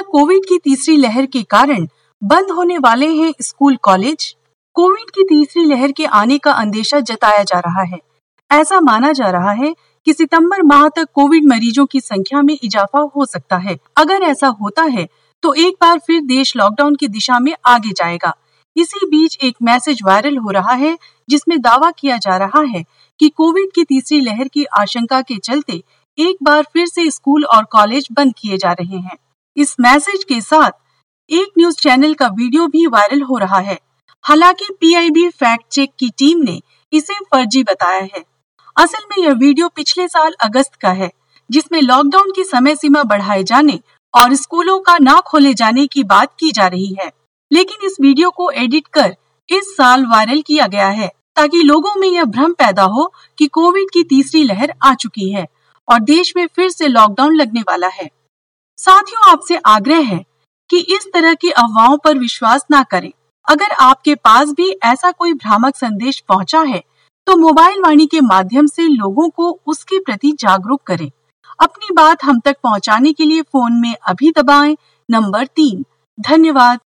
Covid की तीसरी लहर के कारण बंद होने वाले हैं स्कूल कॉलेज? कोविड की तीसरी लहर के आने का अंदेशा जताया जा रहा है। ऐसा माना जा रहा है कि सितंबर माह तक कोविड मरीजों की संख्या में इजाफा हो सकता है। अगर ऐसा होता है तो एक बार फिर देश लॉकडाउन की दिशा में आगे जाएगा। इसी बीच एक मैसेज वायरल हो रहा है जिसमें दावा किया जा रहा है कि कोविड की तीसरी लहर की आशंका के चलते एक बार फिर से स्कूल और कॉलेज बंद किए जा रहे हैं। इस मैसेज के साथ एक न्यूज चैनल का वीडियो भी वायरल हो रहा है। हालांकि पीआईबी फैक्ट चेक की टीम ने इसे फर्जी बताया है। असल में यह वीडियो पिछले साल अगस्त का है, जिसमें लॉकडाउन की समय सीमा बढ़ाए जाने और स्कूलों का ना खोले जाने की बात की जा रही है। लेकिन इस वीडियो को एडिट कर इस साल वायरल किया गया है ताकि लोगों में यह भ्रम पैदा हो कि कोविड की तीसरी लहर आ चुकी है और देश में फिर से लॉकडाउन लगने वाला है। साथियों, आपसे आग्रह है कि इस तरह की अफवाहों पर विश्वास ना करें। अगर आपके पास भी ऐसा कोई भ्रामक संदेश पहुंचा है तो मोबाइल वाणी के माध्यम से लोगों को उसके प्रति जागरूक करें। अपनी बात हम तक पहुंचाने के लिए फोन में अभी दबाएं नंबर 3। धन्यवाद।